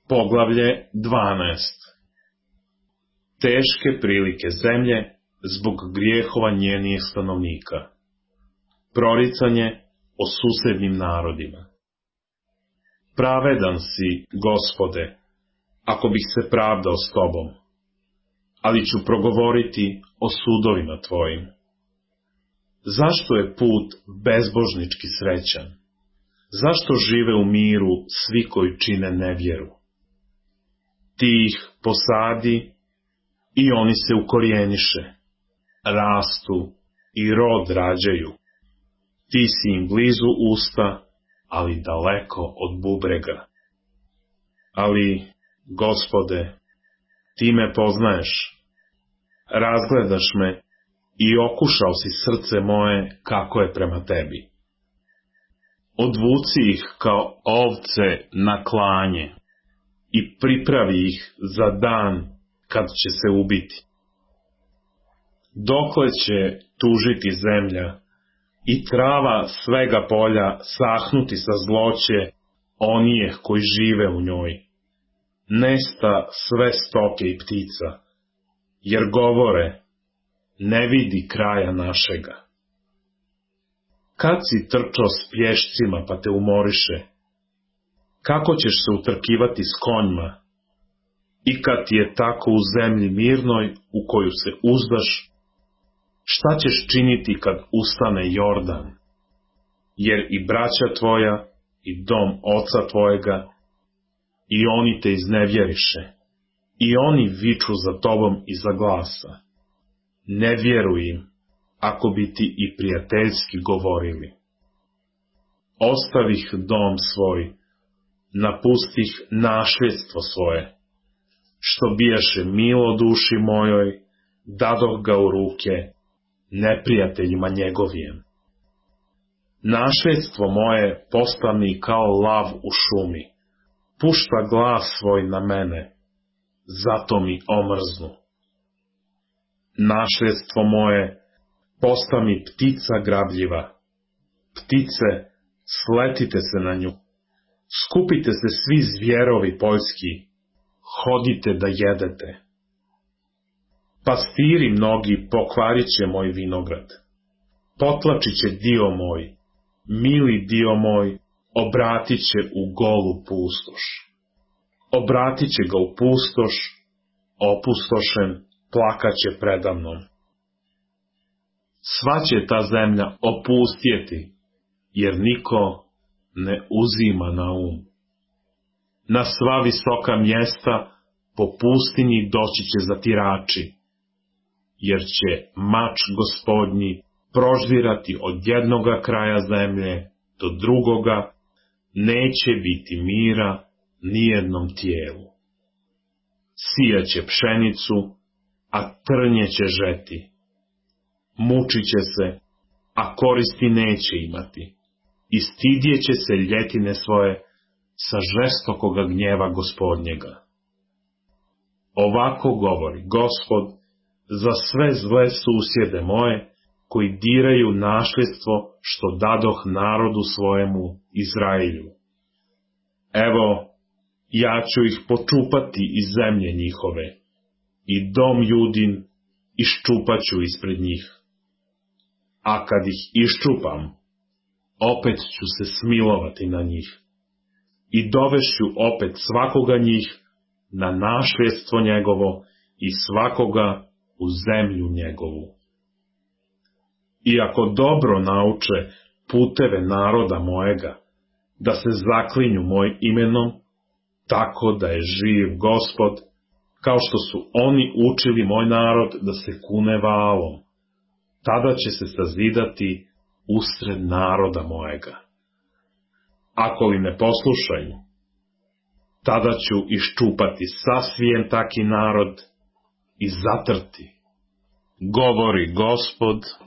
Poglavlje 12. Teške prilike zemlje zbog grijehova njenih stanovnika. Proricanje o susednim narodima. Pravedan si, Gospode, ako bih se pravdao s Tobom, ali ću progovoriti o sudovima Tvojim. Zašto je put bezbožnički srećan? Zašto žive u miru svi koji čine nevjeru? Ti ih posadi i oni se ukorijeniše, rastu i rod rađaju. Ti si im blizu usta, ali daleko od bubrega. Ali, Gospode, Ti me poznaješ, razgledaš me i okušao si srce moje kako je prema Tebi. Odvuci ih kao ovce na klanje i pripravi ih za dan kad će se ubiti. Dokle će tužiti zemlja i trava svega polja sahnuti sa zloće onijeh koji žive u njoj? Nesta sve stoke i ptica, jer govore, ne vidi kraja našega. Kad si trčao s pješcima pa te umoriše, kako ćeš se utrkivati s konjima? I kad ti je tako u zemlji mirnoj u koju se uzdaš, šta ćeš činiti kad ustane Jordan? Jer i braća tvoja i dom oca tvojega, i oni te iznevjeriše, i oni viču za tobom iza glasa. Ne vjeruj im, ako bi ti i prijateljski govorili. Ostavih dom svoj, napustih našljedstvo svoje, što bijaše milo duši mojoj, dadoh ga u ruke neprijateljima njegovijem. Našljedstvo moje posta mi kao lav u šumi, pušta glas svoj na mene, zato mi omrznu. Našljedstvo moje posta mi ptica grabljiva, ptice, sletite se na nju, skupite se svi zvjerovi poljski, hodite da jedete. Pastiri mnogi pokvarit će moj vinograd, potlačit će dio moj, mili dio moj, obratit će u golu pustoš. Obratit će ga u pustoš, opustošen, plakaće predamnom. Sva će ta zemlja opustjeti, jer niko ne uzima na um. Na sva visoka mjesta po pustinji doći će zatirači, jer će mač Gospodnji proždirati od jednoga kraja zemlje do drugoga, neće biti mira nijednom tijelu. Sijaće pšenicu, a trnje će žeti. Mučit će se, a koristi neće imati. I stidjet će se ljetine svoje sa žestokoga gnjeva Gospodnjega. Ovako govori Gospod za sve zle susjede moje, koji diraju našljedstvo što dadoh narodu svojemu Izraelju. Evo, ja ću ih počupati iz zemlje njihove, i dom Judin iščupaću ispred njih. A kad ih iščupam, opet ću se smilovati na njih, i dovešću opet svakoga njih na našljedstvo njegovo i svakoga u zemlju njegovu. I ako dobro nauče puteve naroda mojega, da se zaklinju moj imenom, tako da je živ Gospod, kao što su oni učili moj narod da se kune Vaalom, tada će se sazidati usred naroda mojega. Ako li ne poslušaju, tada ću iščupati sasvijem taki narod i zatrti, govori Gospod